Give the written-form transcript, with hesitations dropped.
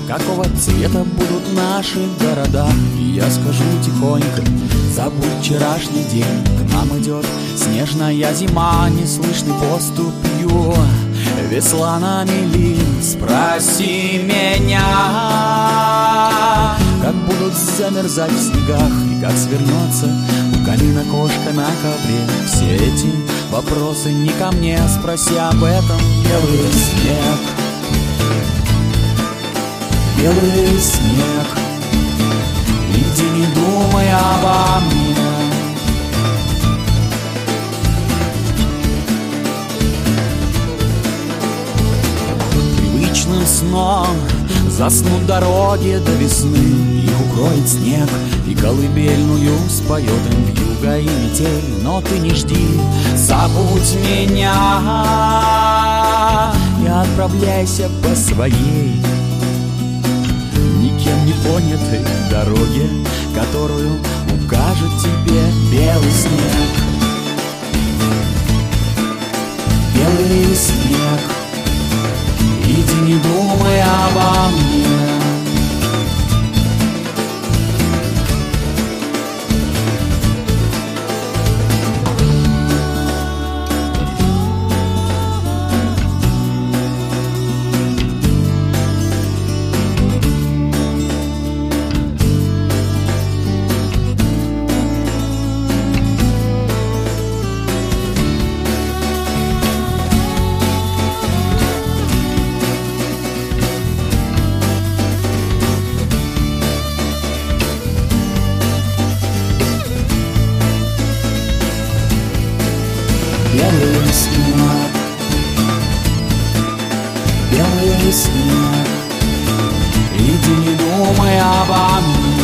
какого цвета будут наши города. И я скажу тихонько: забудь вчерашний день, к нам идет снежная зима, неслышный поступью весла на мели. Спроси меня, как будут замерзать в снегах и как свернется у камина кошка на ковре. Все эти вопросы не ко мне, спроси об этом белый снег. Белый снег, иди, не думай обо мне. Привычным сном заснут дороги до весны. Их укроет снег и колыбельную споет им вьюга и метель. Но ты не жди, забудь меня и отправляйся по своей никем не понятой дороге, которую укажет тебе белый снег. Белый снег, иди, не думай обо мне. Белый снег, белый снег, иди, не думай обо мне.